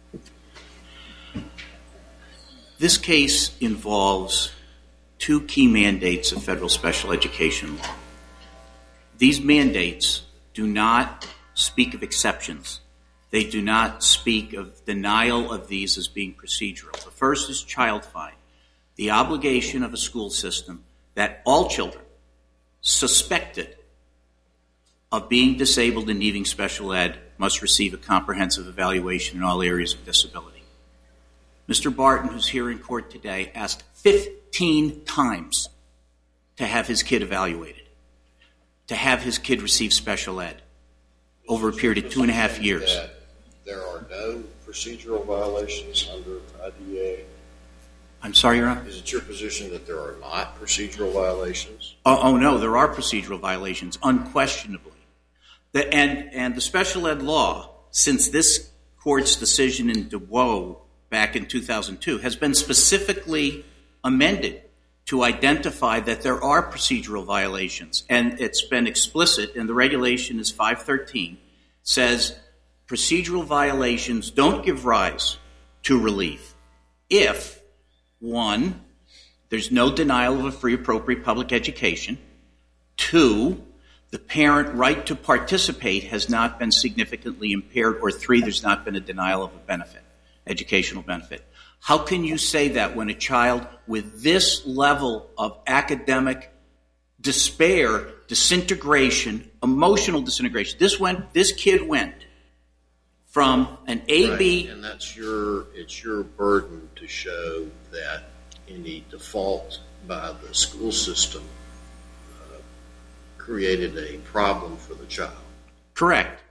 This case involves two key mandates of federal special education law. These mandates do not speak of exceptions. They do not speak of denial of these as being procedural. The first is child fine, the obligation of a school system that all children suspected of being disabled and needing special ed must receive a comprehensive evaluation in all areas of disability. Mr. Barton, who's here in court today, asked 15 times to have his kid evaluated, to have his kid receive special ed over a period of 2.5 years. There are no procedural violations under IDEA? I'm sorry, Your Honor? Is it your position that there are not procedural violations? Oh no, there are procedural violations, unquestionably. And the special ed law, since this court's decision in DeWoe back in 2002, has been specifically amended to identify that there are procedural violations. And it's been explicit, and the regulation is 513, says procedural violations don't give rise to relief if, one, there's no denial of a free, appropriate public education. Two, the parent right to participate has not been significantly impaired. Or three, there's not been a denial of a benefit, educational benefit. How can you say that when a child with this level of academic despair, disintegration, emotional disintegration, this kid went from an A-B... Right, and it's your burden to show that any default by the school system created a problem for the child. Correct.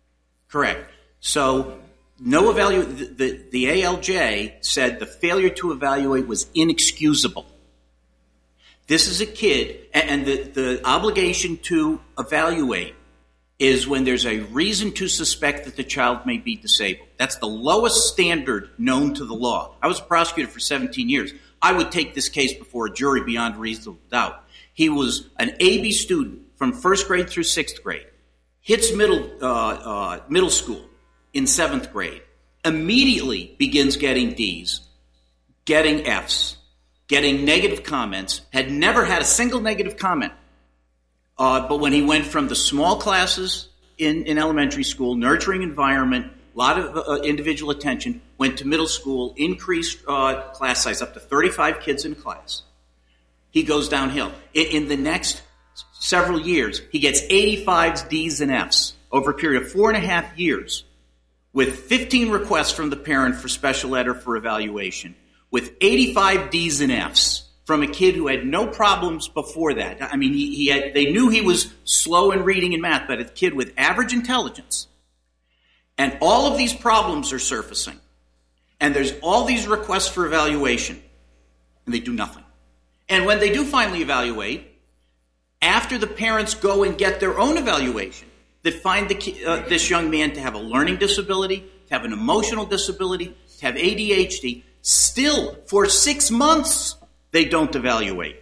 So, no the ALJ said the failure to evaluate was inexcusable. This is a kid, and the obligation to evaluate is when there's a reason to suspect that the child may be disabled. That's the lowest standard known to the law. I was a prosecutor for 17 years. I would take this case before a jury beyond reasonable doubt. He was an A-B student from 1st grade through 6th grade, hits middle school in 7th grade, immediately begins getting D's, getting F's, getting negative comments, had never had a single negative comment. But when he went from the small classes in elementary school, nurturing environment, a lot of individual attention, went to middle school, increased class size up to 35 kids in class, he goes downhill. In the next several years, he gets 85 D's and F's over a period of 4.5 years, with 15 requests from the parent for special ed or for evaluation, with 85 D's and F's from a kid who had no problems before that. I mean, they knew he was slow in reading and math, but a kid with average intelligence. And all of these problems are surfacing. And there's all these requests for evaluation, and they do nothing. And when they do finally evaluate, after the parents go and get their own evaluation, that find this young man to have a learning disability, to have an emotional disability, to have ADHD, still, for 6 months, they don't evaluate.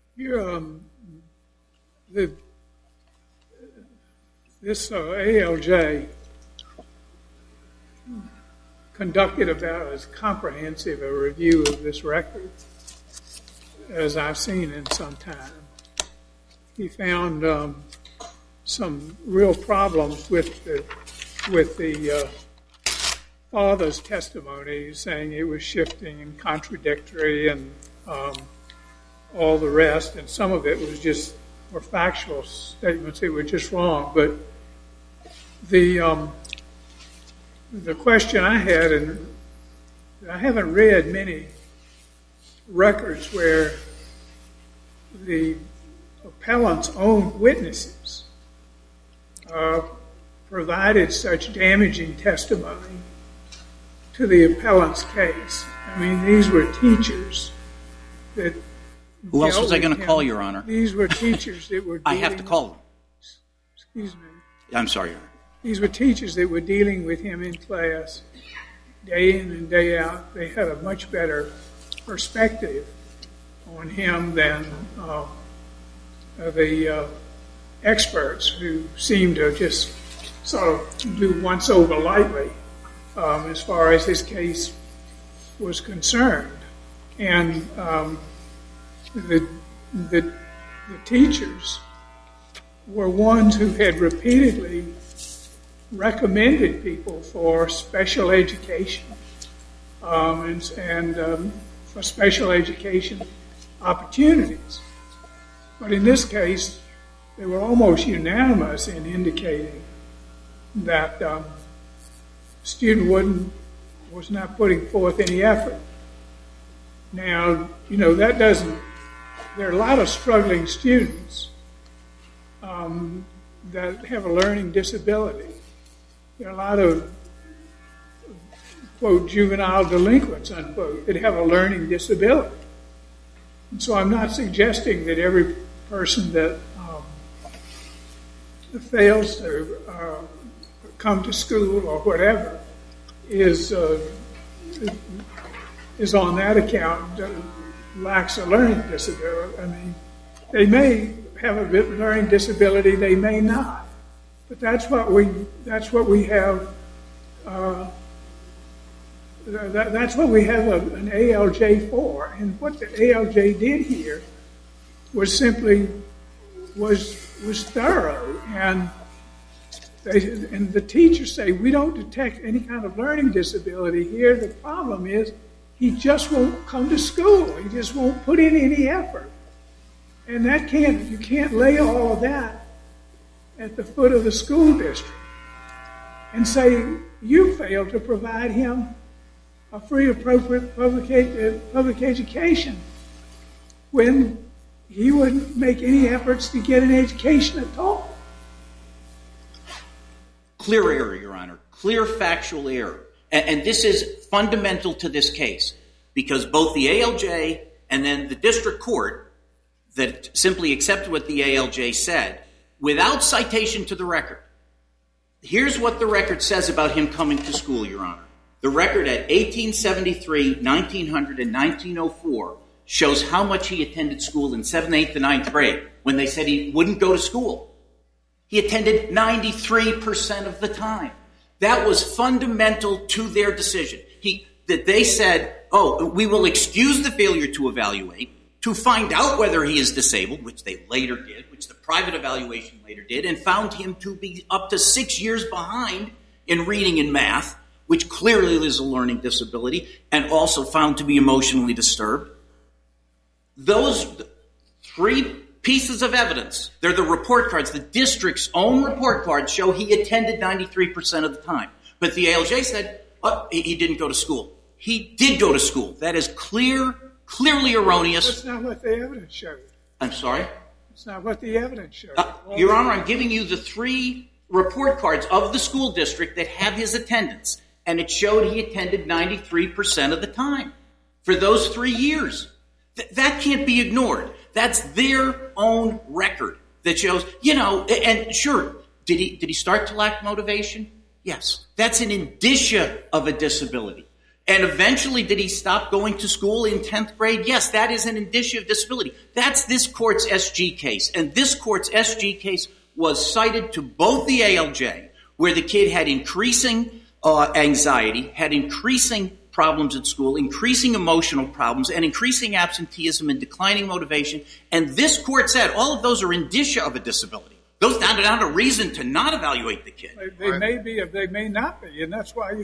This ALJ conducted about as comprehensive a review of this record as I've seen in some time. He found some real problems with the father's testimony, saying it was shifting and contradictory and all the rest, and some of it was just were factual statements that were just wrong. But the question I had, and I haven't read many records where the appellant's own witnesses provided such damaging testimony to the appellant's case. I mean, these were teachers that... Who else was I going to call, Your Honor? These were teachers that were dealing... I have to call them. Excuse me. I'm sorry, Your Honor. These were teachers that were dealing with him in class day in and day out. They had a much better perspective on him than the experts who seemed to just sort of do once over lightly as far as his case was concerned. And the teachers were ones who had repeatedly recommended people for special education and for special education opportunities. But in this case, they were almost unanimous in indicating that the student was not putting forth any effort. Now, that doesn't, there are a lot of struggling students that have a learning disability. There are a lot of, quote, juvenile delinquents, unquote, that have a learning disability. And so I'm not suggesting that every person that fails to come to school or whatever is on that account lacks a learning disability. I mean, they may have a learning disability, they may not, but that's what we have. That's what we have an ALJ for. And what the ALJ did here was simply was thorough. And the teachers say, we don't detect any kind of learning disability here. The problem is he just won't come to school. He just won't put in any effort. And you can't lay all of that at the foot of the school district and say, you failed to provide him a free, appropriate public education when he wouldn't make any efforts to get an education at all. Clear error, Your Honor. Clear factual error. And this is fundamental to this case because both the ALJ and then the district court that simply accepted what the ALJ said without citation to the record. Here's what the record says about him coming to school, Your Honor. The record at 1873, 1900, and 1904 shows how much he attended school in 7th, 8th, and 9th grade when they said he wouldn't go to school. He attended 93% of the time. That was fundamental to their decision. That they said, we will excuse the failure to evaluate to find out whether he is disabled, which they later did, which the private evaluation later did, and found him to be up to 6 years behind in reading and math, which clearly is a learning disability, and also found to be emotionally disturbed. Those three pieces of evidence, they're the report cards. The district's own report cards show he attended 93% of the time. But the ALJ said, he didn't go to school. He did go to school. That is clearly erroneous. That's not what the evidence showed. I'm sorry? That's not what the evidence showed. Your Honor, I'm giving you the three report cards of the school district that have his attendance, and it showed he attended 93% of the time for those 3 years. That can't be ignored. That's their own record that shows, and sure, did he start to lack motivation? Yes. That's an indicia of a disability. And eventually, did he stop going to school in 10th grade? Yes, that is an indicia of disability. That's this court's SG case. And this court's SG case was cited to both the ALJ, where the kid had increasing anxiety, had increasing problems at school, increasing emotional problems, and increasing absenteeism and declining motivation. And this court said all of those are indicia of a disability. Those are not a reason to not evaluate the kid. They may be, or they may not be, and that's why you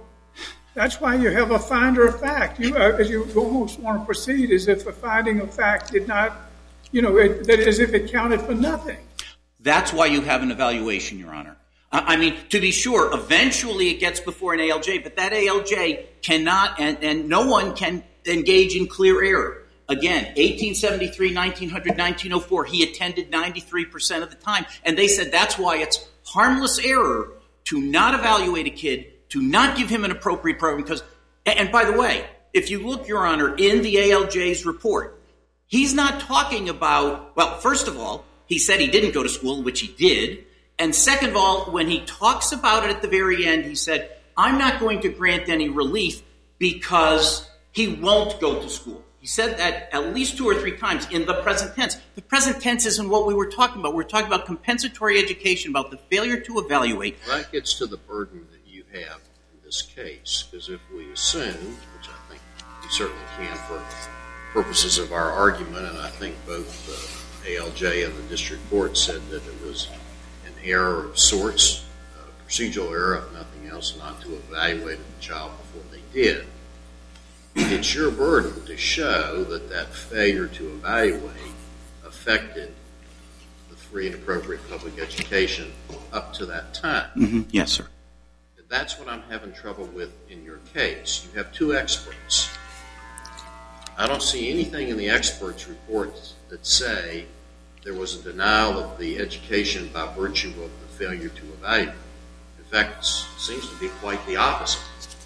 have a finder of fact. You almost want to proceed as if the finding of fact did not, as if it counted for nothing. That's why you have an evaluation, Your Honor. I mean, to be sure, eventually it gets before an ALJ, but that ALJ cannot, and no one can engage in clear error. Again, 1873, 1900, 1904, he attended 93% of the time, and they said that's why it's harmless error to not evaluate a kid, to not give him an appropriate program, because, and by the way, if you look, Your Honor, in the ALJ's report, he's not talking about, well, first of all, he said he didn't go to school, which he did. And second of all, when he talks about it at the very end, he said, I'm not going to grant any relief because he won't go to school. He said that at least 2 or 3 times in the present tense. The present tense isn't what we were talking about. We're talking about compensatory education, about the failure to evaluate. Well, that gets to the burden that you have, this case? Because if we assume, which I think we certainly can for purposes of our argument, and I think both the ALJ and the district court said that it was an error of sorts, a procedural error, if nothing else, not to evaluate the child before they did. It's your burden to show that that failure to evaluate affected the free and appropriate public education up to that time. Mm-hmm. Yes, sir. That's what I'm having trouble with in your case. You have two experts. I don't see anything in the experts' reports that say there was a denial of the education by virtue of the failure to evaluate. In fact, it seems to be quite the opposite.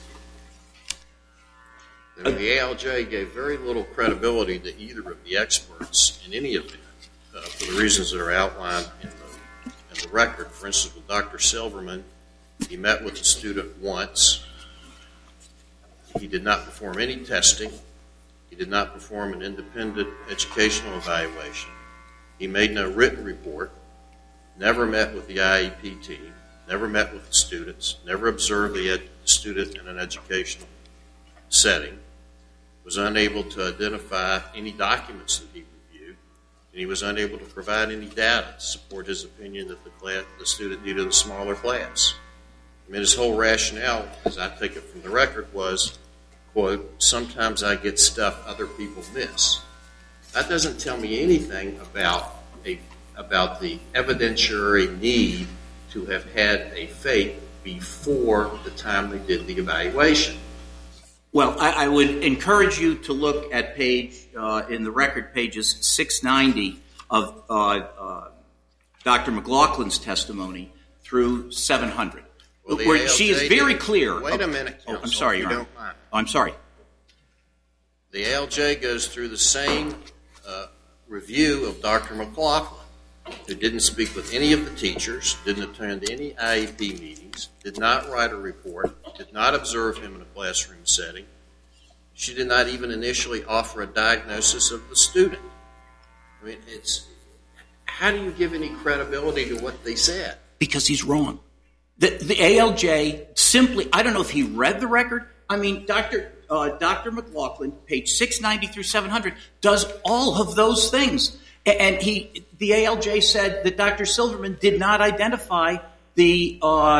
The ALJ gave very little credibility to either of the experts in any event for the reasons that are outlined in the record. For instance, with Dr. Silverman, he met with the student once. He did not perform any testing. He did not perform an independent educational evaluation. He made no written report, never met with the IEP team, never met with the students, never observed the student in an educational setting, was unable to identify any documents that he reviewed, and he was unable to provide any data to support his opinion that the student needed a smaller class. I mean, his whole rationale, as I take it from the record, was, quote, sometimes I get stuff other people miss. That doesn't tell me anything about the evidentiary need to have had a FAPE before the time they did the evaluation. Well, I would encourage you to look at in the record, pages 690 of Dr. McLaughlin's testimony through 700. Well, where she is very clear. Wait a minute, counsel. I'm sorry, Your Honor. Don't mind. I'm sorry. The ALJ goes through the same review of Dr. McLaughlin, who didn't speak with any of the teachers, didn't attend any IEP meetings, did not write a report, did not observe him in a classroom setting. She did not even initially offer a diagnosis of the student. I mean, how do you give any credibility to what they said? Because he's wrong. The ALJ simply, I don't know if he read the record. I mean, Dr. McLaughlin, page 690 through 700, does all of those things. And the ALJ said that Dr. Silverman did not identify the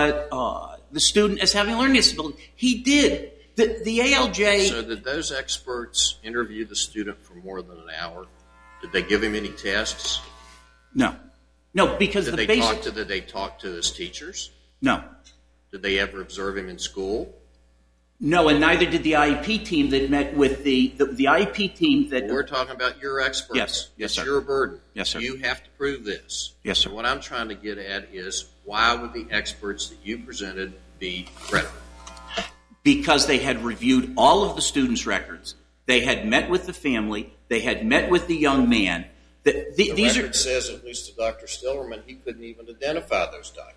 student as having a learning disability. He did. The ALJ... So did those experts interview the student for more than an hour? Did they give him any tests? No. No, because Did they talk to his teachers? No. Did they ever observe him in school? No, and neither did the IEP team that met with the IEP team that... We're talking about your experts. Yes, it's sir. your burden. Yes, sir. You have to prove this. Yes, sir. And what I'm trying to get at is, why would the experts that you presented be credible? Because they had reviewed all of the students' records. They had met with the family. They had met with the young man. The record says, at least to Dr. Stillerman, he couldn't even identify those documents.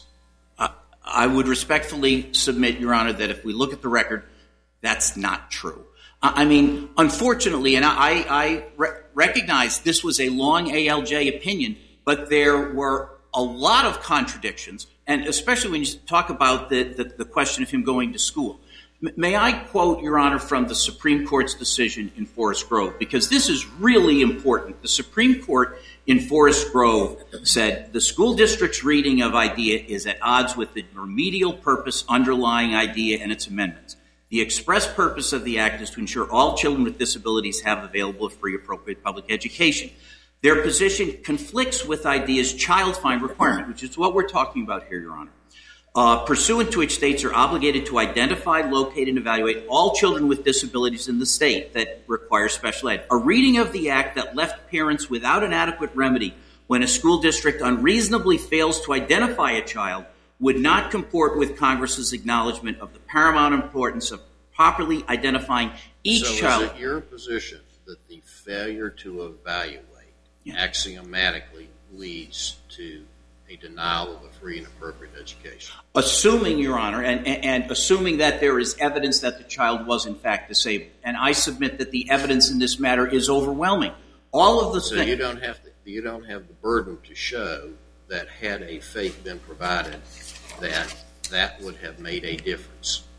I would respectfully submit, Your Honor, that if we look at the record, that's not true. I mean, unfortunately, and I recognize this was a long ALJ opinion, but there were a lot of contradictions, and especially when you talk about the question of him going to school. May I quote, Your Honor, from the Supreme Court's decision in Forest Grove, because this is really important. The Supreme Court in Forest Grove said, the school district's reading of IDEA is at odds with the remedial purpose underlying IDEA and its amendments. The express purpose of the Act is to ensure all children with disabilities have available a free, appropriate public education. Their position conflicts with IDEA's child find requirement, which is what we're talking about here, Your Honor. Pursuant to which states are obligated to identify, locate, and evaluate all children with disabilities in the state that require special ed. A reading of the Act that left parents without an adequate remedy when a school district unreasonably fails to identify a child would not comport with Congress's acknowledgement of the paramount importance of properly identifying each child. So is it your position that the failure to evaluate axiomatically leads to a denial of a free and appropriate education? Assuming, Your Honor, and assuming that there is evidence that the child was in fact disabled, and I submit that the evidence in this matter is overwhelming. All of the so you don't have the burden to show that had a FAPE been provided, that would have made a difference.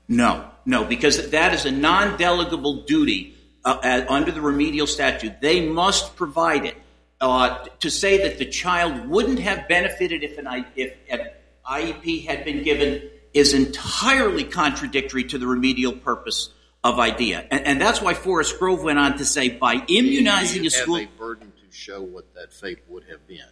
No, because that is a non-delegable duty under the remedial statute. They must provide it. To say that the child wouldn't have benefited if an IEP had been given is entirely contradictory to the remedial purpose of IDEA. And that's why Forest Grove went on to say by immunizing a school... Do you have a burden to show what that fate would have been?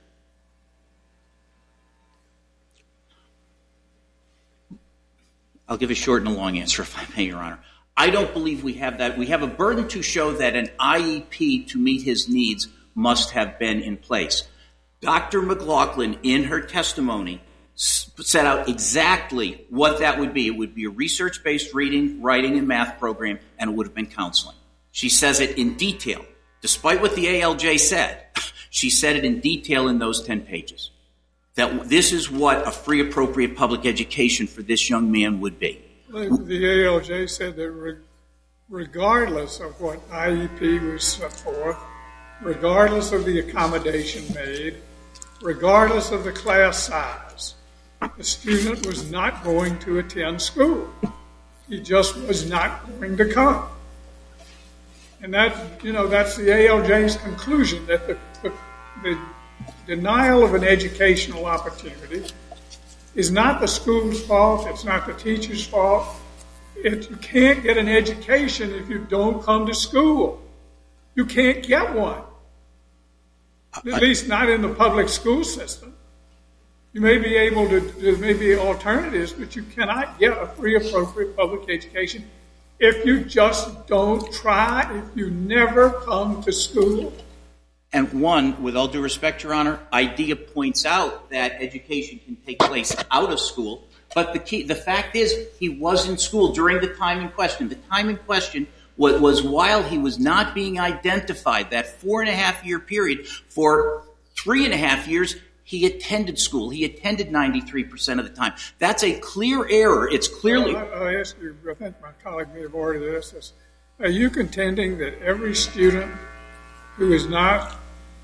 I'll give a short and a long answer, if I may, Your Honor. I don't believe we have that. We have a burden to show that an IEP to meet his needs must have been in place. Dr. McLaughlin, in her testimony, set out exactly what that would be. It would be a research-based reading, writing, and math program, and it would have been counseling. She says it in detail. Despite what the ALJ said, she said it in detail in those 10 pages. That this is what a free, appropriate public education for this young man would be. The ALJ said that regardless of what IEP was set forth, regardless of the accommodation made, regardless of the class size, the student was not going to attend school. He just was not going to come. And that's the ALJ's conclusion, that the denial of an educational opportunity is not the school's fault, it's not the teacher's fault. You can't get an education if you don't come to school. You can't get one. At least not in the public school system. You may be able to, there may be alternatives, but you cannot get a free, appropriate public education if you just don't try, if you never come to school. And one, with all due respect, Your Honor, IDEA points out that education can take place out of school, but the fact is he was in school during the time in question. The time in question was while he was not being identified, that 4.5-year period. For 3.5 years, he attended school. He attended 93% of the time. That's a clear error. It's clearly... I ask you, I think my colleague may have already asked this. Are you contending that every student who is not...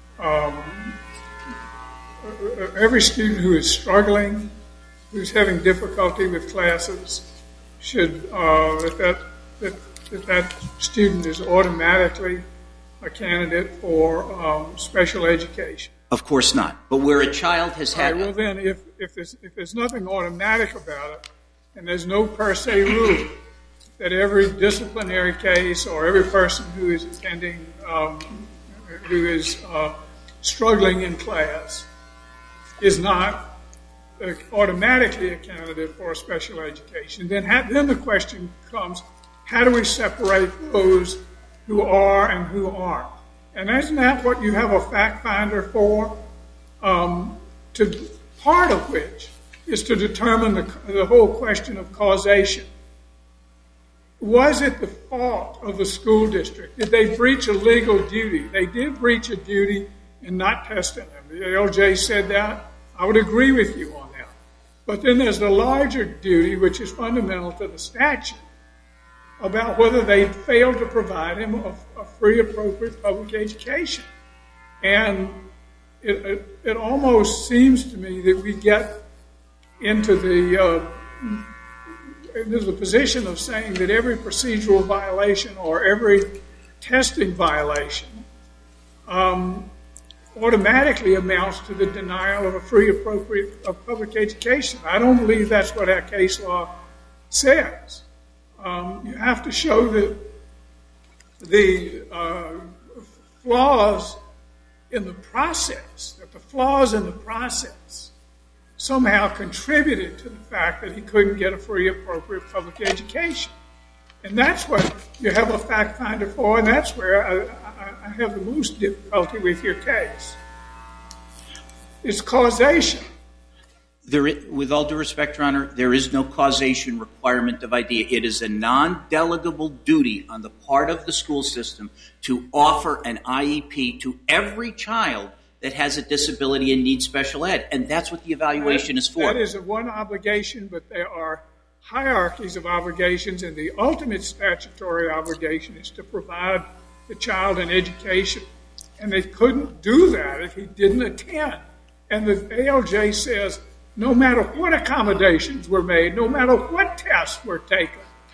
every student who is struggling, who's having difficulty with classes, should that student is automatically a candidate for special education? Of course not. But where a child has had... Well, then, if there's nothing automatic about it, and there's no per se rule that every disciplinary case or every person who is attending, who is struggling in class, is not automatically a candidate for a special education, then the question comes, how do we separate those who are and who aren't? And isn't that what you have a fact finder for? Part of which is to determine the whole question of causation. Was it the fault of the school district? Did they breach a legal duty? They did breach a duty in not testing them. The ALJ said that. I would agree with you on that. But then there's the larger duty, which is fundamental to the statute, about whether they failed to provide him a free, appropriate public education. And it almost seems to me that we get into there's a position of saying that every procedural violation or every testing violation automatically amounts to the denial of a free, appropriate public education. I don't believe that's what our case law says. You have to show that the flaws in the process, somehow contributed to the fact that he couldn't get a free, appropriate public education. And that's what you have a fact finder for, and that's where I have the most difficulty with your case. It's causation. With all due respect, Your Honor, there is no causation requirement of IDEA. It is a non-delegable duty on the part of the school system to offer an IEP to every child that has a disability and needs special ed, and that's what the evaluation is for. That is one obligation, but there are hierarchies of obligations, and the ultimate statutory obligation is to provide the child an education. And they couldn't do that if he didn't attend. And the ALJ says, no matter what accommodations were made, no matter what tests were taken,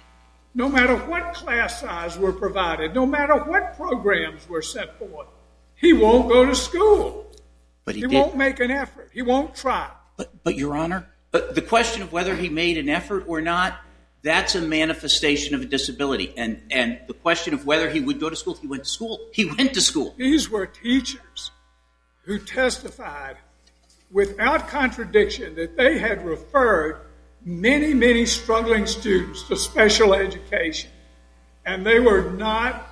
no matter what class size were provided, no matter what programs were set forth, he won't go to school. But he won't make an effort. He won't try. But Your Honor, the question of whether he made an effort or not, that's a manifestation of a disability. And the question of whether he would go to school, he went to school. He went to school. These were teachers who testified without contradiction that they had referred many, many struggling students to special education. And they were not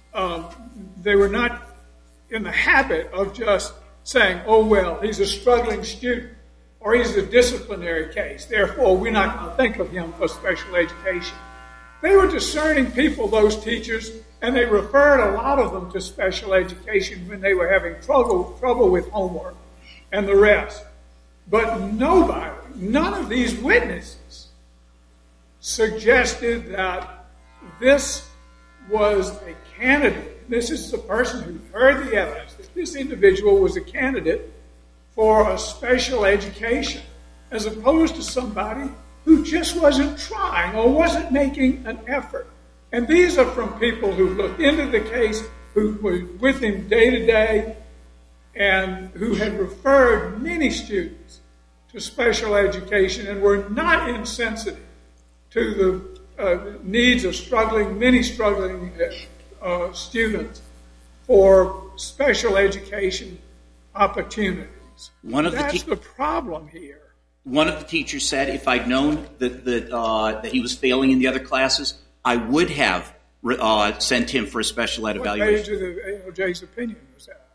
in the habit of just saying, oh, well, he's a struggling student, or he's a disciplinary case, therefore we're not going to think of him for special education. They were discerning people, those teachers, and they referred a lot of them to special education when they were having trouble with homework and the rest. But none of these witnesses suggested that this was a candidate. This is the person who heard the evidence that this individual was a candidate for a special education, as opposed to somebody who just wasn't trying or wasn't making an effort. And these are from people who looked into the case, who were with him day to day, and who had referred many students to special education and were not insensitive to the needs of many struggling students for special education opportunities. That's the problem here. One of the teachers said, if I'd known that he was failing in the other classes, I would have sent him for a special ed evaluation. What page of the ALJ's opinion was that?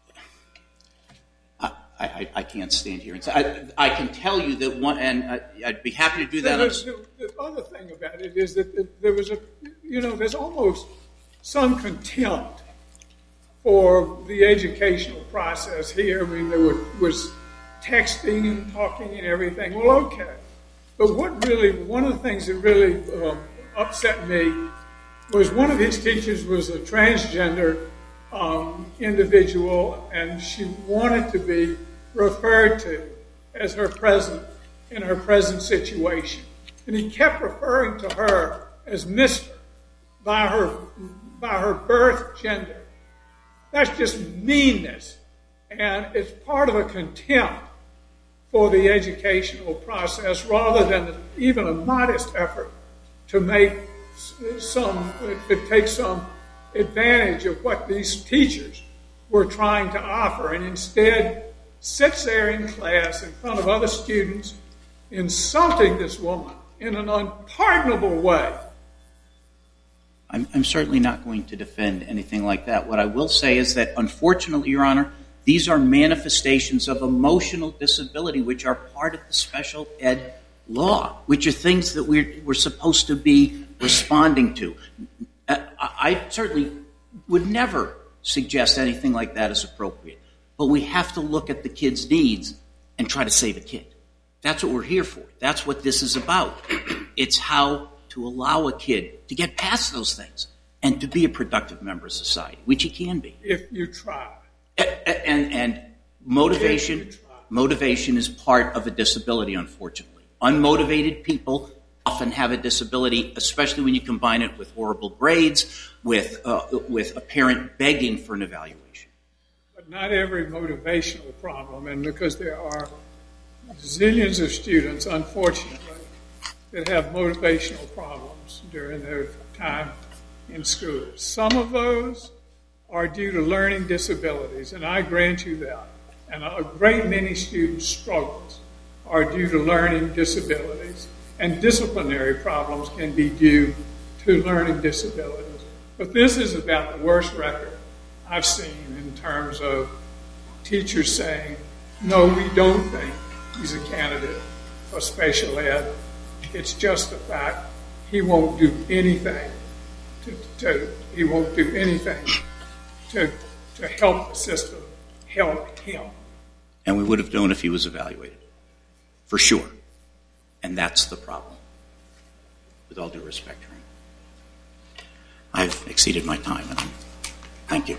I can't stand here and say. I can tell you that one, and I'd be happy to do that. The other thing about it is that there's almost some contempt for the educational process here. I mean, there was texting and talking and everything. Well, okay. But one of the things that really upset me was one of his teachers was a transgender individual, and she wanted to be referred to as her present in her present situation. And he kept referring to her as Mr. by her birth gender. That's just meanness, and it's part of a contempt for the educational process, rather than even a modest effort to take some advantage of what these teachers were trying to offer, and instead sits there in class in front of other students, insulting this woman in an unpardonable way. I'm certainly not going to defend anything like that. What I will say is that, unfortunately, Your Honor, these are manifestations of emotional disability, which are part of the special ed law, which are things that we're supposed to be responding to. I certainly would never suggest anything like that is appropriate. But we have to look at the kid's needs and try to save a kid. That's what we're here for. That's what this is about. It's how to allow a kid to get past those things and to be a productive member of society, which he can be. If you try. And motivation is part of a disability, unfortunately. Unmotivated people often have a disability, especially when you combine it with horrible grades, with a parent begging for an evaluation. But not every motivational problem, and because there are zillions of students, unfortunately, that have motivational problems during their time in school. Some of those are due to learning disabilities, and I grant you that. And a great many students' struggles are due to learning disabilities, and disciplinary problems can be due to learning disabilities. But this is about the worst record I've seen in terms of teachers saying, no, we don't think he's a candidate for special ed. It's just the fact he won't do anything to help the system help him. And we would have known if he was evaluated, for sure. And that's the problem, with all due respect, Your Honor. I've exceeded my time, and thank you.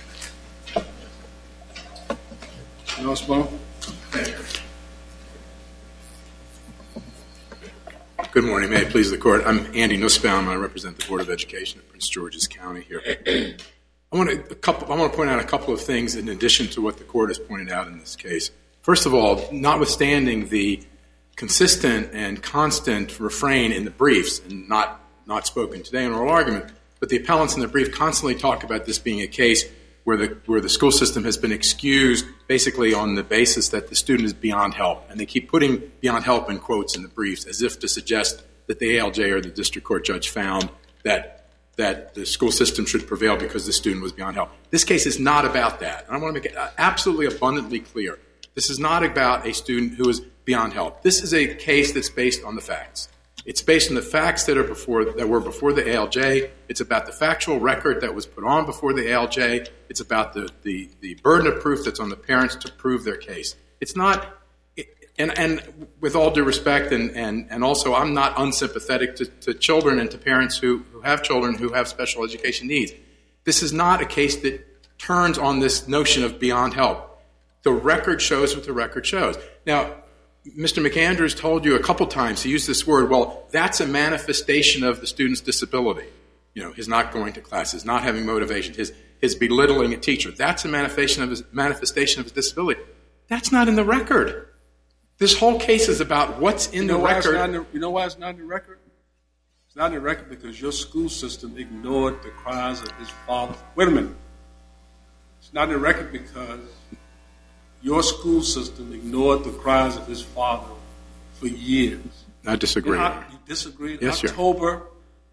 Anyone else, Bo? Thank you. Good morning. May it please the Court. I'm Andy Nussbaum. I represent the Board of Education of Prince George's County here. I want to point out a couple of things in addition to what the Court has pointed out in this case. First of all, notwithstanding the consistent and constant refrain in the briefs, and not spoken today in oral argument, but the appellants in the brief constantly talk about this being a case where the school system has been excused basically on the basis that the student is beyond help. And they keep putting beyond help in quotes in the briefs as if to suggest that the ALJ or the district court judge found that the school system should prevail because the student was beyond help. This case is not about that. And I want to make it absolutely abundantly clear. This is not about a student who is beyond help. This is a case that's based on the facts. It's based on the facts that were before the ALJ. It's about the factual record that was put on before the ALJ. It's about the burden of proof that's on the parents to prove their case. It's not, and with all due respect, and also I'm not unsympathetic to children and to parents who have children who have special education needs. This is not a case that turns on this notion of beyond help. The record shows what the record shows. Now, Mr. McAndrews told you a couple times, he used this word, well, that's a manifestation of the student's disability. You know, his not going to class, his not having motivation, his belittling a teacher. That's a manifestation of his disability. That's not in the record. This whole case is about what's in the record. You know why it's not in the record? It's not in the record because your school system ignored the cries of his father. Wait a minute. It's not in the record because your school system ignored the cries of his father for years. I disagree. You disagree? Yes, October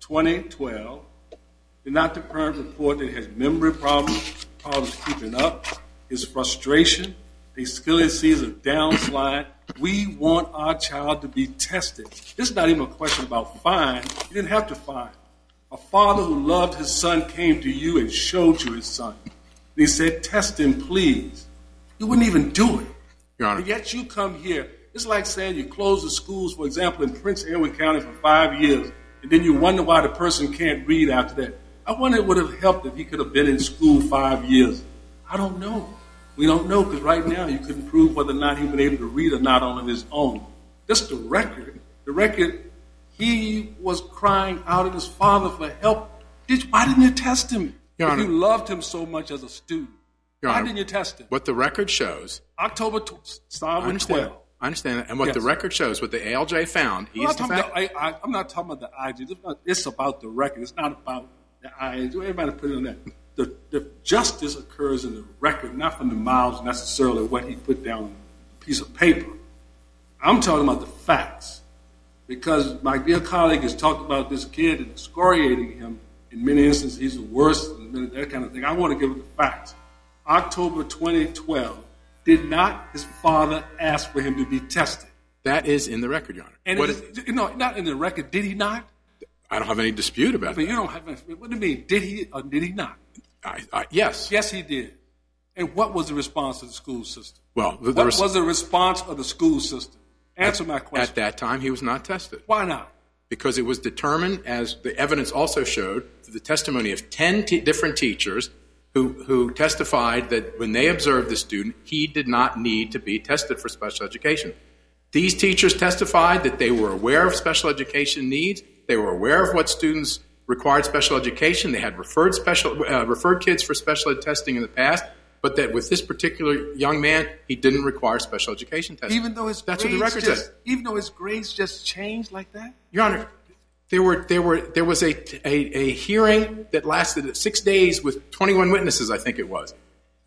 2012, did not the parent report that he has memory problems keeping up, his frustration, his sees a downslide? We want our child to be tested. This is not even a question about fine. You didn't have to fine. A father who loved his son came to you and showed you his son. And he said, test him, please. You wouldn't even do it. Your Honor. And yet you come here. It's like saying you close the schools, for example, in Prince Edward County for 5 years, and then you wonder why the person can't read after that. I wonder it would have helped if he could have been in school 5 years. I don't know. We don't know because right now you couldn't prove whether or not he'd been able to read or not on his own. That's the record. The record, he was crying out at his father for help. Why didn't you test him? Your Honor. If you loved him so much as a student. Your Why Honor, didn't you test him? what the record shows. October 12. I understand that. And what the record shows, what the ALJ found, I'm not talking about the IG. It's about the record. It's not about the IG. Everybody put it on that. The justice occurs in the record, not from the mouths necessarily what he put down on a piece of paper. I'm talking about the facts. Because my dear colleague has talked about this kid and excoriating him. In many instances, he's the worst, and that kind of thing. I want to give him the facts. October 2012, did not his father ask for him to be tested? That is in the record, Your Honor. And not in the record. Did he not? I don't have any dispute about that. You don't have. What do you mean? Did he or did he not? Yes. Yes, he did. And what was the response of the school system? Well, what was the response of the school system? Answer my question. At that time, he was not tested. Why not? Because it was determined, as the evidence also showed, through the testimony of 10 different teachers who testified that when they observed the student, he did not need to be tested for special education. These teachers testified that they were aware of special education needs. They were aware of what students required special education. They had referred kids for special ed testing in the past, but that with this particular young man, he didn't require special education testing. Even though his That's what the record says. Even though his grades just changed like that? Your Honor, there was a hearing that lasted 6 days with 21 witnesses, I think it was.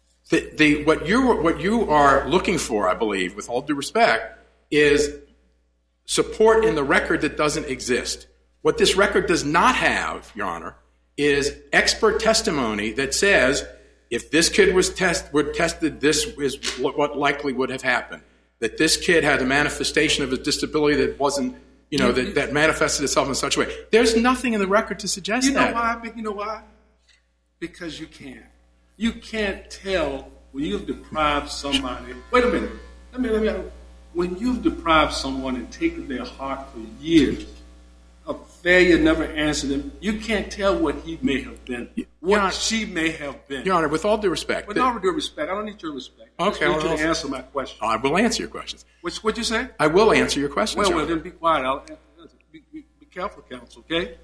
What you are looking for, I believe, with all due respect, is support in the record that doesn't exist. What this record does not have, Your Honor, is expert testimony that says if this kid were tested, this is what likely would have happened. That this kid had a manifestation of his disability that wasn't, that manifested itself in such a way. There's nothing in the record to suggest that. You know why? Because you can't. You can't tell when you've deprived somebody. Wait a minute. Let me. When you've deprived someone and taken their heart for years, a failure never answered them, you can't tell what he may have been, she may have been. Your Honor, with all due respect. With all due respect, I don't need your respect. Okay. I just need you to answer my question. I will answer your questions. What'd you say? I will answer your questions. Well, then be quiet. careful, counsel, okay?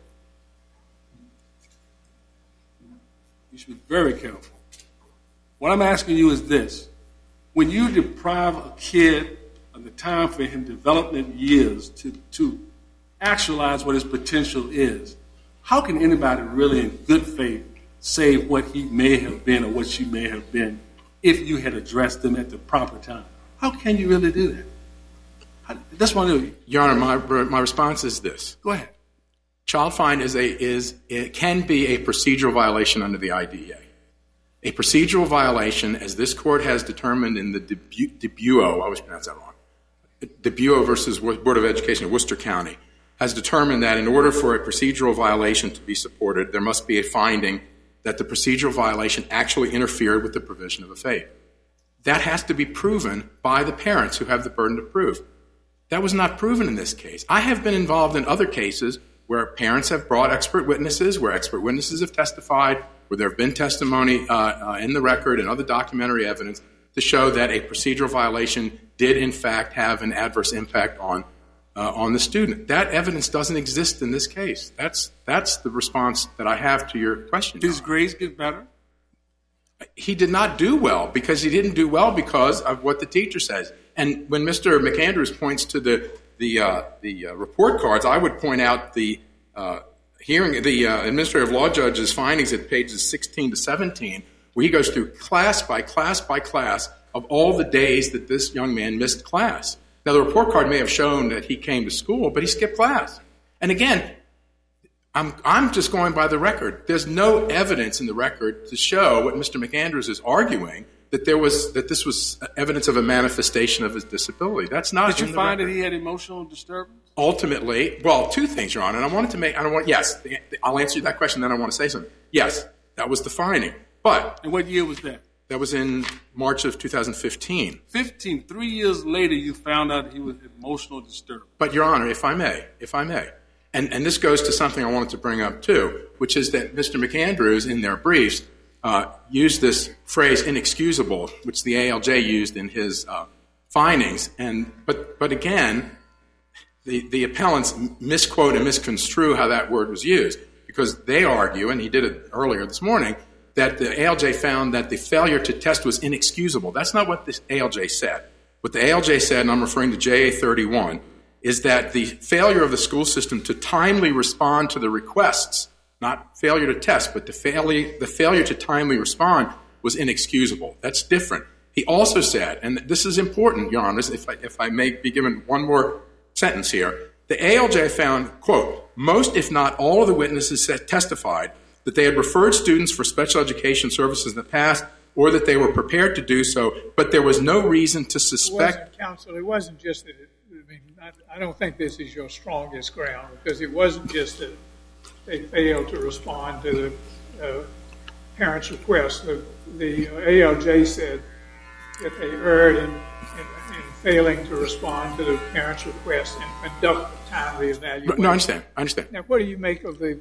You should be very careful. What I'm asking you is this. When you deprive a kid of the time for him development years to actualize what his potential is, how can anybody really in good faith say what he may have been or what she may have been if you had addressed them at the proper time? How can you really do that? That's one of you. Your Honor, my response is this. Go ahead. Child fine it can be a procedural violation under the IDEA. A procedural violation, as this court has determined in the DeBuo, I always pronounce that wrong, DeBuo versus Board of Education of Worcester County, has determined that in order for a procedural violation to be supported, there must be a finding that the procedural violation actually interfered with the provision of a FAPE. That has to be proven by the parents who have the burden of proof. That was not proven in this case. I have been involved in other cases where parents have brought expert witnesses, where expert witnesses have testified, where there have been testimony in the record and other documentary evidence to show that a procedural violation did, in fact, have an adverse impact on the student. That evidence doesn't exist in this case. That's the response that I have to your question. Did his grades get better? He did not do well because he didn't do well because of what the teacher says. And when Mr. McAndrews points to the report cards, I would point out the administrative law judge's findings at pages 16 to 17, where he goes through class by class by class of all the days that this young man missed class. Now, the report card may have shown that he came to school, but he skipped class. And again, I'm just going by the record. There's no evidence in the record to show what Mr. McAndrews is arguing, that this was evidence of a manifestation of his disability. That's not. Did you find that he had emotional disturbance? Ultimately, well, two things, Your Honor. And yes, I'll answer that question, then I want to say something. Yes, that was the finding. But. And what year was that? That was in March of 2015. 3 years later, you found out he was emotional disturbed. But, Your Honor, if I may, and this goes to something I wanted to bring up, too, which is that Mr. McAndrews, in their briefs, used this phrase, inexcusable, which the ALJ used in his findings. But again, the appellants misquote and misconstrue how that word was used, because they argue, and he did it earlier this morning, that the ALJ found that the failure to test was inexcusable. That's not what the ALJ said. What the ALJ said, and I'm referring to JA 31, is that the failure of the school system to timely respond to the requests, not failure to test, but the failure to timely respond was inexcusable. That's different. He also said, and this is important, Your Honor, if I may be given one more sentence here, the ALJ found, quote, most if not all of the witnesses testified that they had referred students for special education services in the past or that they were prepared to do so, but there was no reason to suspect. It wasn't just that, I don't think this is your strongest ground, because it wasn't just that they failed to respond to the parents' request. The ALJ said that they erred in failing to respond to the parents' request and conduct a timely evaluation. No, I understand. Now, what do you make of the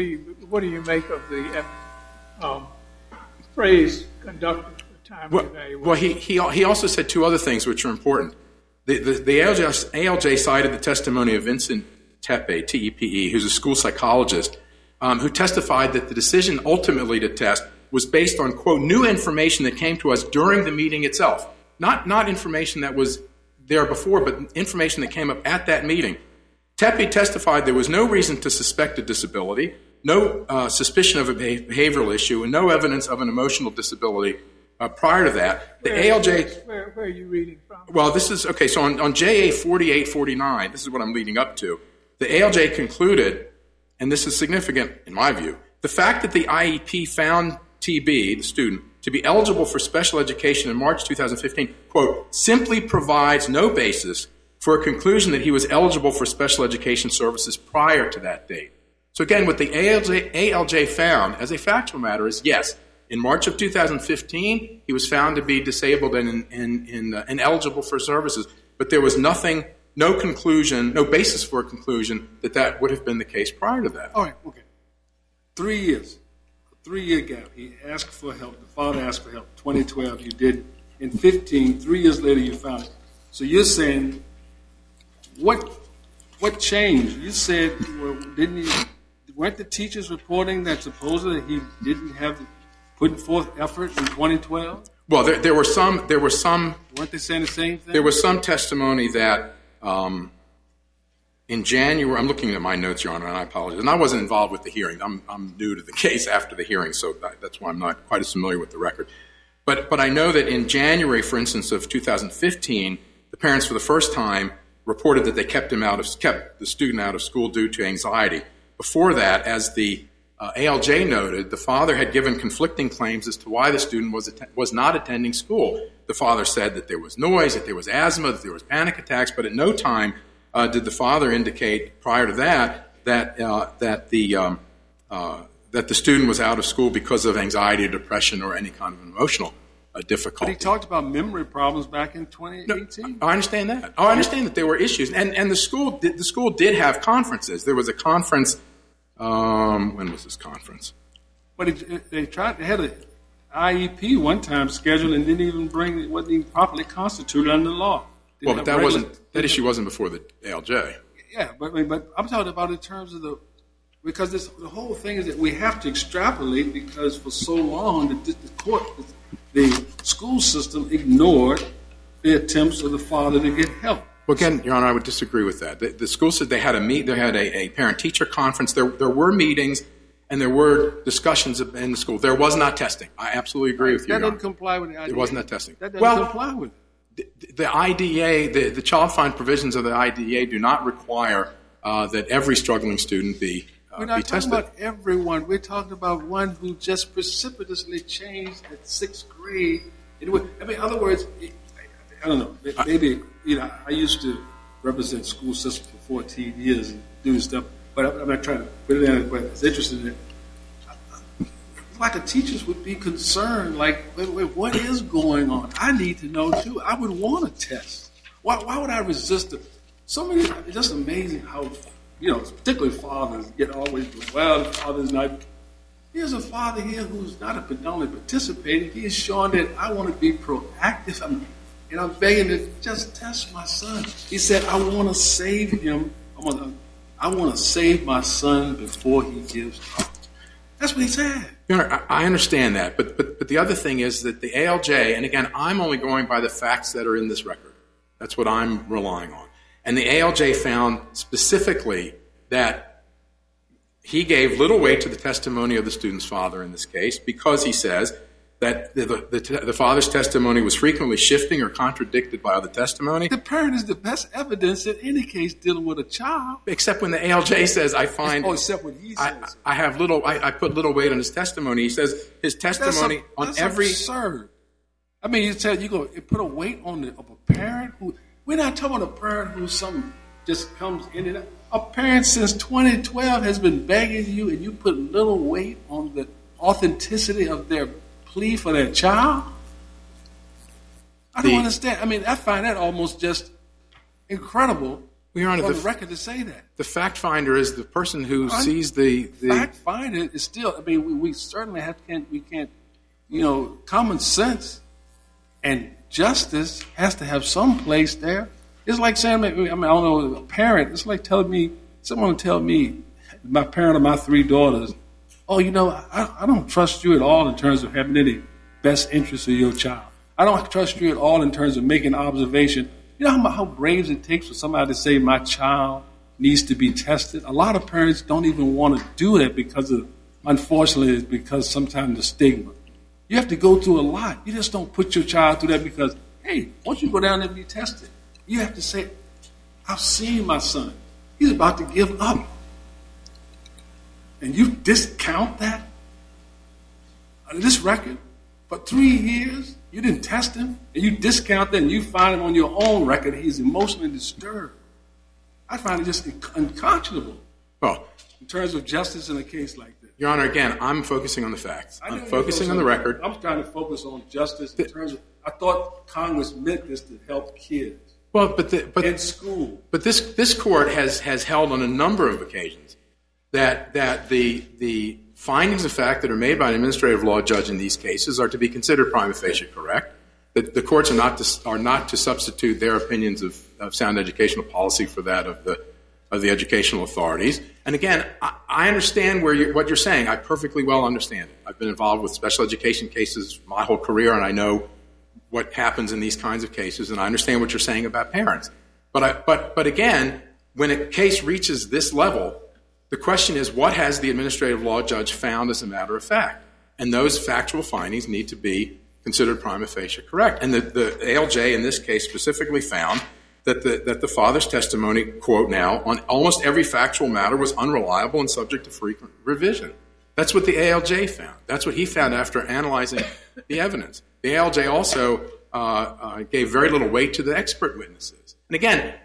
phrase "conduct a timely evaluation"? Well, he also said two other things which are important. The ALJ cited the testimony of Vincent Tepe, T-E-P-E, who's a school psychologist, who testified that the decision ultimately to test was based on, quote, new information that came to us during the meeting itself. Not information that was there before, but information that came up at that meeting. Tepe testified there was no reason to suspect a disability, no suspicion of a behavioral issue, and no evidence of an emotional disability prior to that. The ALJ... Where are you reading from? Well, this is... Okay, so on JA 4849, this is what I'm leading up to. The ALJ concluded, and this is significant in my view, the fact that the IEP found TB, the student, to be eligible for special education in March 2015, quote, simply provides no basis for a conclusion that he was eligible for special education services prior to that date. So again, what the ALJ found as a factual matter is, yes, in March of 2015, he was found to be disabled and ineligible for services, but there was nothing, no conclusion, no basis for a conclusion that would have been the case prior to that. All right, okay. 3 years. 3-year gap. He asked for help. The father asked for help. 2012, you did. In 15, 3 years later, you found it. So you're saying, what what changed? You said, weren't the teachers reporting that supposedly he didn't have put forth effort in 2012? Well, there were some. Weren't they saying the same thing? There was some testimony that in January. I'm looking at my notes, Your Honor, and I apologize. And I wasn't involved with the hearing. I'm new to the case after the hearing, so that's why I'm not quite as familiar with the record. But I know that in January, for instance, of 2015, the parents for the first time reported that they kept the student out of school due to anxiety. Before that, as the ALJ noted, the father had given conflicting claims as to why the student was not attending school. The father said that there was noise, that there was asthma, that there was panic attacks, but at no time did the father indicate prior to that the student was out of school because of anxiety or depression or any kind of emotional difficulty. But he talked about memory problems back in 2018. No, I understand that. I understand that there were issues, and the school did have conferences. There was a conference. When was this conference? But they had an IEP one time scheduled and didn't even it wasn't even properly constituted under law. Well, but that issue wasn't before the ALJ. Yeah, but I'm talking about in terms of because the whole thing is that we have to extrapolate because for so long the school system ignored the attempts of the father to get help. Well, again, Your Honor, I would disagree with that. The school said they had a parent-teacher conference. There were meetings, and there were discussions in the school. There was not testing. I absolutely agree with you, Your Honor. That doesn't comply with the IDA. There was not testing. That doesn't comply with it. The IDA, the child find provisions of the IDA do not require that every struggling student be tested. We're not talking about everyone. We're talking about one who just precipitously changed at 6th grade. In other words, I don't know. Maybe, I used to represent school systems for 14 years and do stuff, but I'm not trying to put it in, but it's interesting that like the teachers would be concerned, like, wait, what is going on? I need to know, too. I would want a test. Why would I resist it? It's just amazing how, particularly fathers get always, well, the father's not. Here's a father here who's not only participating, he is showing that I want to be proactive. I'm begging to just test my son. He said, I want to save him. I want to save my son before he gives up. That's what he said. I understand that, but the other thing is that the ALJ, and again, I'm only going by the facts that are in this record. That's what I'm relying on. And the ALJ found specifically that he gave little weight to the testimony of the student's father in this case because he says that the father's testimony was frequently shifting or contradicted by other testimony. The parent is the best evidence in any case dealing with a child. Except when the ALJ says, I find... except when he says. I put little weight on his testimony. He says his testimony that's absurd. I mean, you said you're going to put a weight on of a parent who... We're not talking about a parent who just comes in and out. A parent since 2012 has been begging you and you put little weight on the authenticity of their plea for their child? I don't understand. I mean, I find that almost just incredible for the record to say that. The fact finder is the person who sees the... fact finder is still... I mean, we certainly can't, common sense and justice has to have some place there. It's like saying, I don't know, a parent, it's like someone tell me, my parent of my 3 daughters, I don't trust you at all in terms of having any best interest of your child. I don't trust you at all in terms of making observation. You know how brave it takes for somebody to say my child needs to be tested? A lot of parents don't even want to do it unfortunately, it's because sometimes the stigma. You have to go through a lot. You just don't put your child through that because, hey, once you go down there and be tested, you have to say, I've seen my son. He's about to give up. And you discount that? On this record, for 3 years, you didn't test him, and you discount that, and you find him on your own record, he's emotionally disturbed. I find it just unconscionable. Well, in terms of justice in a case like this. Your Honor, again, I'm focusing on the facts. I'm focusing on the record. I'm trying to focus on justice in terms of, I thought Congress meant this to help kids. Well, in school. But this court has held on a number of occasions that the findings of fact that are made by an administrative law judge in these cases are to be considered prima facie correct. That the courts are not to substitute their opinions of sound educational policy for that of of the educational authorities. And again, I understand what you're saying. I perfectly well understand it. I've been involved with special education cases my whole career, and I know what happens in these kinds of cases, and I understand what you're saying about parents. But again, when a case reaches this level, the question is, what has the administrative law judge found as a matter of fact? And those factual findings need to be considered prima facie correct. And the ALJ in this case specifically found that the father's testimony, quote now, on almost every factual matter was unreliable and subject to frequent revision. That's what the ALJ found. That's what he found after analyzing the evidence. The ALJ also gave very little weight to the expert witnesses. And again,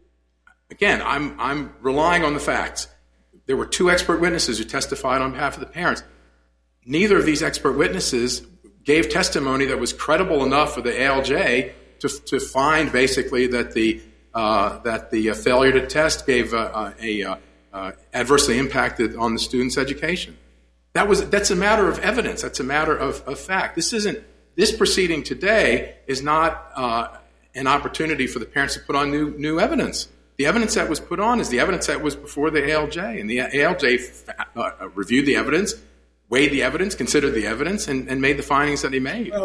I'm relying on the facts. There were 2 expert witnesses who testified on behalf of the parents. Neither of these expert witnesses gave testimony that was credible enough for the ALJ to find basically that the failure to test gave adversely impacted on the student's education. That's a matter of evidence. That's a matter of fact. This proceeding today is not an opportunity for the parents to put on new evidence. The evidence that was put on is the evidence that was before the ALJ, and the ALJ reviewed the evidence, weighed the evidence, considered the evidence, and made the findings that he made. Well,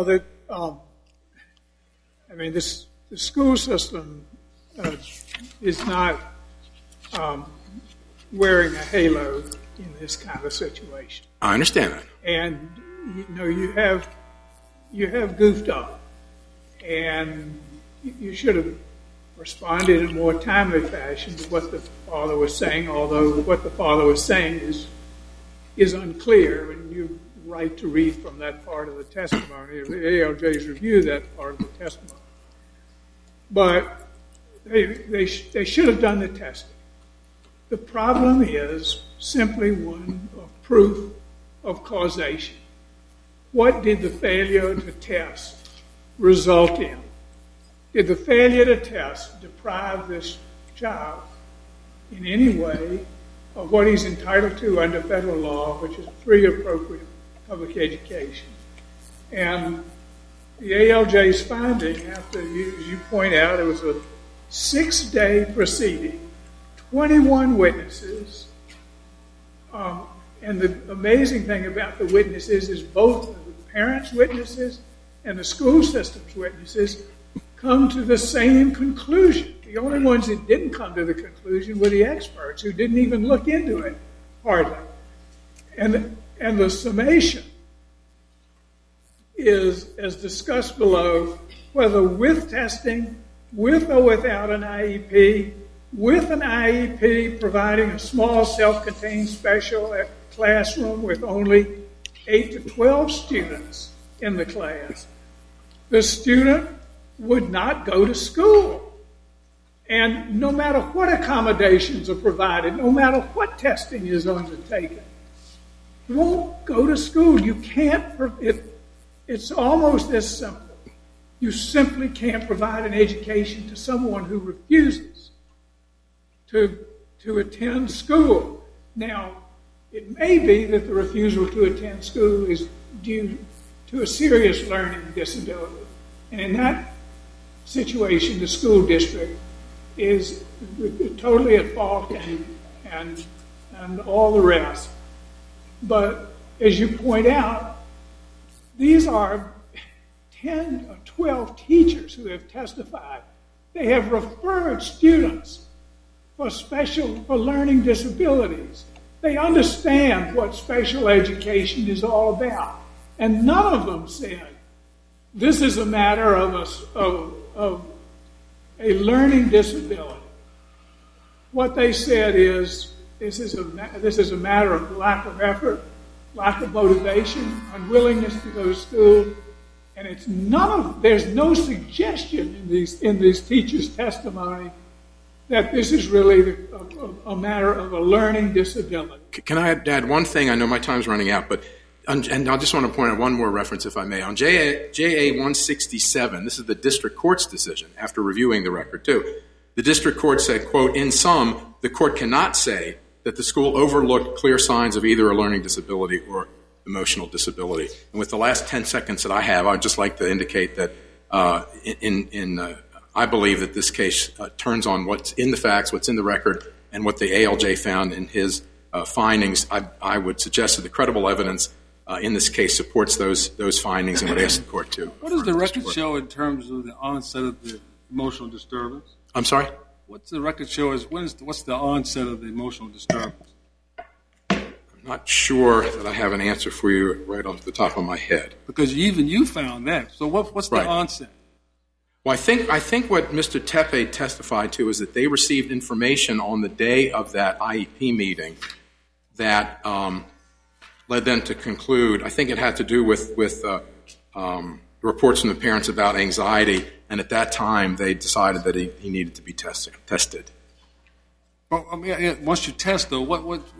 the school system is not wearing a halo in this kind of situation. I understand that. And you have goofed up, and you should have responded in a more timely fashion to what the father was saying, although what the father was saying is unclear, and you're right to read from that part of the testimony. The ALJ's review that part of the testimony. But they should have done the testing. The problem is simply one of proof of causation. What did the failure to test result in? Did the failure to test deprive this child in any way of what he's entitled to under federal law, which is free, appropriate public education? And the ALJ's finding, after, as you point out, it was a 6-day proceeding, 21 witnesses, and the amazing thing about the witnesses is both the parents' witnesses and the school system's witnesses come to the same conclusion. The only ones that didn't come to the conclusion were the experts, who didn't even look into it, hardly. And the summation is, as discussed below, whether with testing, with or without an IEP, with an IEP providing a small self-contained special classroom with only 8 to 12 students in the class, the student would not go to school. And no matter what accommodations are provided, no matter what testing is undertaken, he won't go to school. You can't, it's almost as simple. You simply can't provide an education to someone who refuses to attend school. Now, it may be that the refusal to attend school is due to a serious learning disability. And in that situation, the school district is totally at fault and all the rest. But as you point out, these are 10 or 12 teachers who have testified. They have referred students for learning disabilities. They understand what special education is all about. And none of them said, this is a matter of a learning disability. What they said is, this is a matter of lack of effort, lack of motivation, unwillingness to go to school, and there's no suggestion in these teachers' testimony that this is really a matter of a learning disability. Can I add one thing? I know my time's running out, and I just want to point out one more reference, if I may. On JA 167, this is the district court's decision after reviewing the record, too. The district court said, quote, in sum, the court cannot say that the school overlooked clear signs of either a learning disability or emotional disability. And with the last 10 seconds that I have, I'd just like to indicate that I believe that this case turns on what's in the facts, what's in the record, and what the ALJ found in his findings, I would suggest that the credible evidence in this case supports those findings and would ask the court to. What does the record show in terms of the onset of the emotional disturbance? I'm sorry? What's the record show what's the onset of the emotional disturbance? I'm not sure that I have an answer for you right off the top of my head. Because even you found that. So what's the onset? Well, I think what Mr. Tepe testified to is that they received information on the day of that IEP meeting that led them to conclude. I think it had to do with reports from the parents about anxiety, and at that time they decided that he needed to be tested. Well, I mean, once you test, though,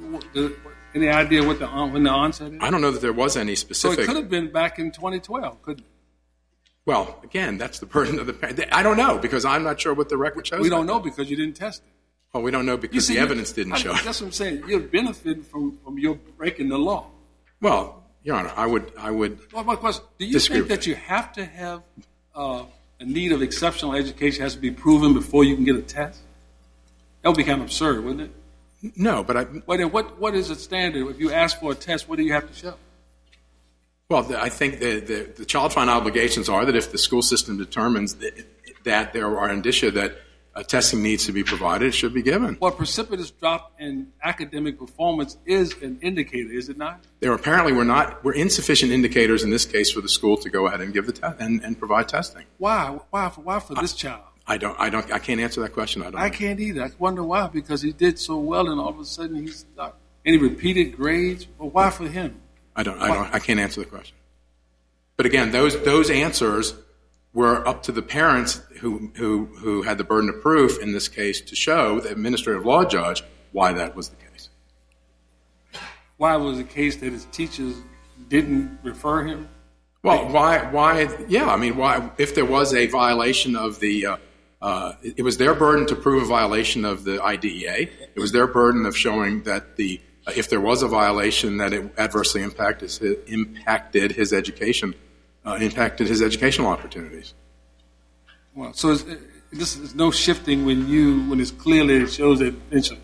any idea when the onset is? I don't know that there was any specific. So it could have been back in 2012, couldn't it? Well, again, that's the burden of the parent. I don't know, because I'm not sure what the record shows. We don't know because you didn't test it. Well, we don't know because the evidence didn't show it. That's what I'm saying. You're benefiting from your breaking the law. Well, Your Honor, I would. Well, my question: do you think that you have to have a need of exceptional education has to be proven before you can get a test? That would be kind of absurd, wouldn't it? No, but Well, then what is the standard? If you ask for a test, what do you have to show? Well, I think the child find obligations are that if the school system determines that there are indicia that testing needs to be provided, it should be given. Well, precipitous drop in academic performance is an indicator, is it not? There apparently were insufficient indicators in this case for the school to go ahead and give the test and provide testing. Why for this child? I can't answer that question. I can't either. I wonder why, because he did so well and all of a sudden he's not any repeated grades. Well, why for him? I can't answer the question. But again, those answers were up to the parents who had the burden of proof in this case to show the administrative law judge why that was the case. Why was it the case that his teachers didn't refer him? Well, why? Yeah, I mean, why? If there was a violation of the, it was their burden to prove a violation of the IDEA. It was their burden of showing that if there was a violation, that it adversely impacted his education, impacted his educational opportunities. Well, so this is no shifting when it's clearly it shows that intention.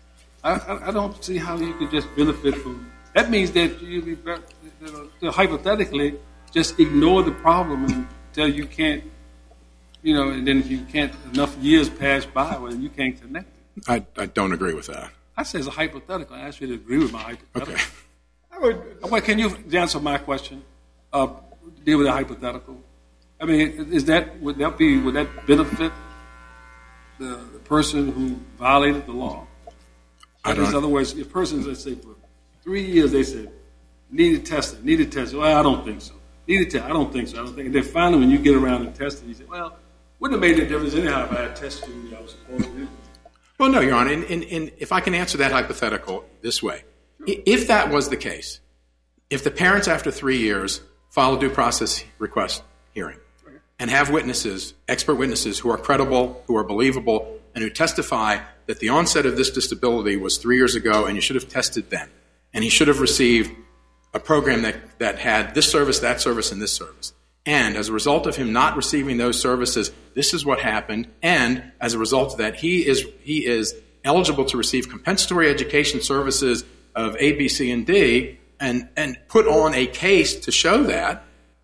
I don't see how you could just benefit from. That means that you hypothetically just ignore the problem until you can't, and then if you can't, enough years pass by when you can't connect it. I don't agree with that. I say it's a hypothetical. I ask you to agree with my hypothetical. Okay. Well, can you answer my question? Deal with a hypothetical. I mean, would that benefit the person who violated the law? In other words, if a person, let's say, for 3 years they said needed testing. Well, I don't think so. I don't think so. And then finally, when you get around to testing, you say, well, wouldn't have made a difference anyhow if I had tested you. I was supposed to do. Well, no, Your Honor. If I can answer that hypothetical this way, if that was the case, if the parents after 3 years file a due process request hearing and have witnesses, expert witnesses who are credible, who are believable, and who testify that the onset of this disability was 3 years ago and you should have tested then, and he should have received a program that had this service, that service, and this service. And as a result of him not receiving those services, this is what happened. And as a result of that, he is eligible to receive compensatory education services of A, B, C, and D, and put on a case to show that,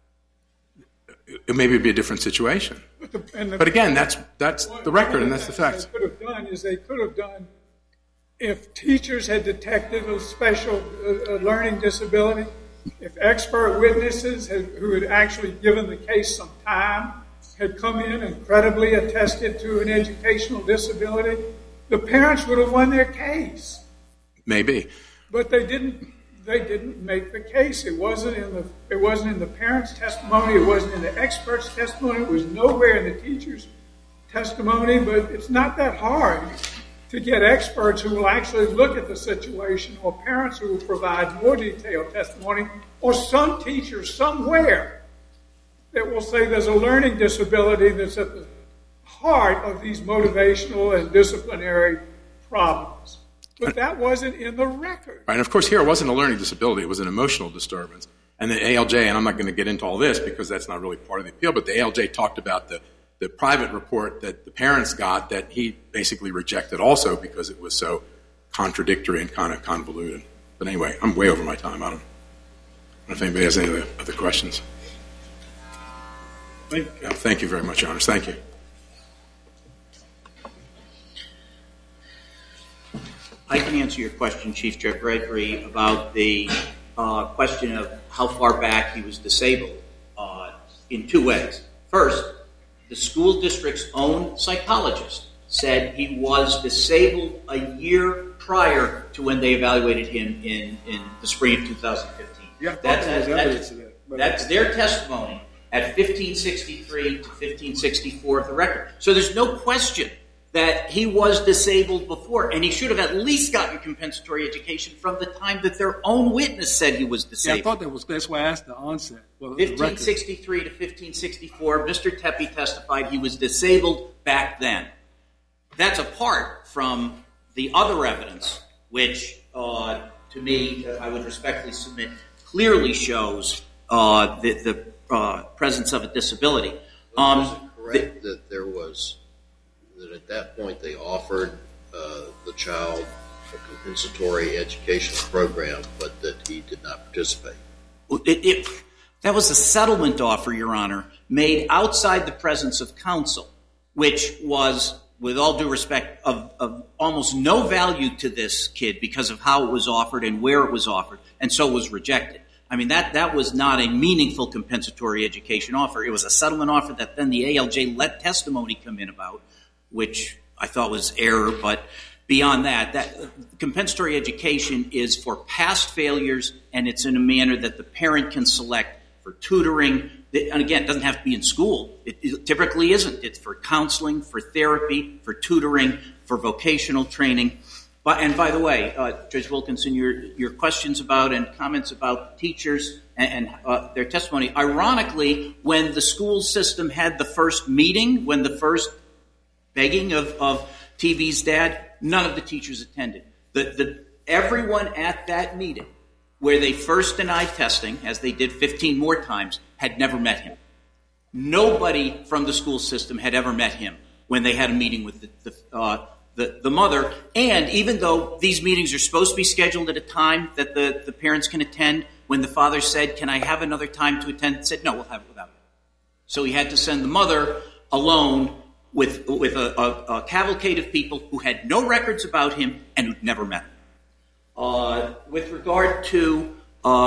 it maybe would be a different situation. But again, that's the record, and that's the facts. They could have done if teachers had detected a special learning disability, if expert witnesses who had actually given the case some time had come in and credibly attested to an educational disability, the parents would have won their case. Maybe. But they didn't make the case. It wasn't in the parents' testimony. It wasn't in the experts' testimony. It was nowhere in the teachers' testimony. But it's not that hard to get experts who will actually look at the situation, or parents who will provide more detailed testimony, or some teachers somewhere that will say there's a learning disability that's at the heart of these motivational and disciplinary problems. But that wasn't in the record. Right, and of course here it wasn't a learning disability, it was an emotional disturbance. And the ALJ, and I'm not going to get into all this because that's not really part of the appeal, but the ALJ talked about the private report that the parents got that he basically rejected also because it was so contradictory and kind of convoluted. But anyway, I'm way over my time. I don't know if anybody has any other questions. Thank you very much, Your Honors. Thank you. I can answer your question, Chief Judge Gregory, about the question of how far back he was disabled in two ways. First, the school district's own psychologist said he was disabled a year prior to when they evaluated him in the spring of 2015. Yeah, that's their testimony at 1563 to 1564 of the record. So there's no question that he was disabled before, and he should have at least gotten compensatory education from the time that their own witness said he was disabled. Yeah, I thought that's why I asked the onset. 1563 to 1564, Mr. Tepe testified he was disabled back then. That's apart from the other evidence, which, to me, I would respectfully submit, clearly shows the presence of a disability. Is it correct that at that point they offered the child a compensatory educational program, but that he did not participate? That was a settlement offer, Your Honor, made outside the presence of counsel, which was, with all due respect, of almost no value to this kid because of how it was offered and where it was offered, and so was rejected. I mean, that was not a meaningful compensatory education offer. It was a settlement offer that then the ALJ let testimony come in about, which I thought was error. But beyond that compensatory education is for past failures, and it's in a manner that the parent can select for tutoring. And again, it doesn't have to be in school. It typically isn't. It's for counseling, for therapy, for tutoring, for vocational training. And by the way, Judge Wilkinson, your questions about and comments about teachers and their testimony, ironically, when the school system had the first meeting, when the first begging of TV's dad, none of the teachers attended. Everyone at that meeting, where they first denied testing, as they did 15 more times, had never met him. Nobody from the school system had ever met him when they had a meeting with the mother. And even though these meetings are supposed to be scheduled at a time that the parents can attend, when the father said, "Can I have another time to attend?" said, "No, we'll have it without you." So he had to send the mother alone with a cavalcade of people who had no records about him and who'd never met him. With regard to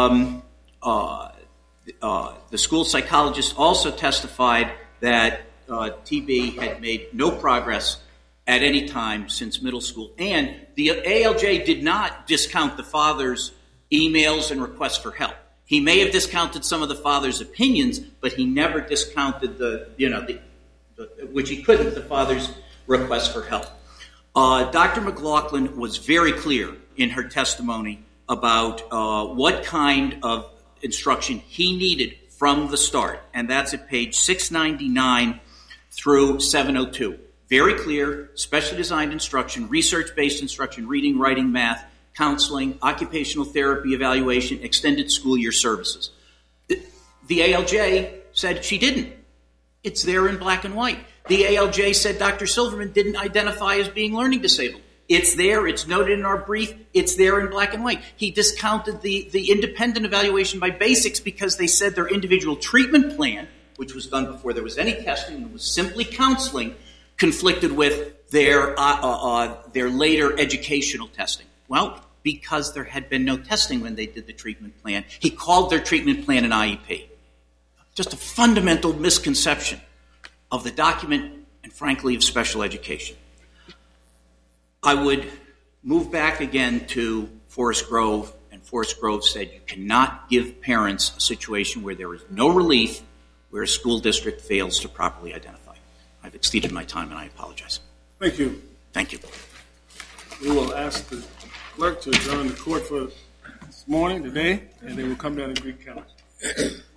the school psychologist also testified that TB had made no progress at any time since middle school. And the ALJ did not discount the father's emails and requests for help. He may have discounted some of the father's opinions, but he never discounted which he couldn't, the father's request for help. Dr. McLaughlin was very clear in her testimony about what kind of instruction he needed from the start, and that's at page 699 through 702. Very clear, specially designed instruction, research-based instruction, reading, writing, math, counseling, occupational therapy, evaluation, extended school year services. The ALJ said she didn't. It's there in black and white. The ALJ said Dr. Silverman didn't identify as being learning disabled. It's there. It's noted in our brief. It's there in black and white. He discounted the independent evaluation by basics because they said their individual treatment plan, which was done before there was any testing and was simply counseling, conflicted with their later educational testing. Well, because there had been no testing when they did the treatment plan, he called their treatment plan an IEP. Just a fundamental misconception of the document and, frankly, of special education. I would move back again to Forest Grove, and Forest Grove said you cannot give parents a situation where there is no relief, where a school district fails to properly identify. I've exceeded my time, and I apologize. Thank you. Thank you. We will ask the clerk to adjourn the court for this morning, today, and then we'll come down and greet counsel.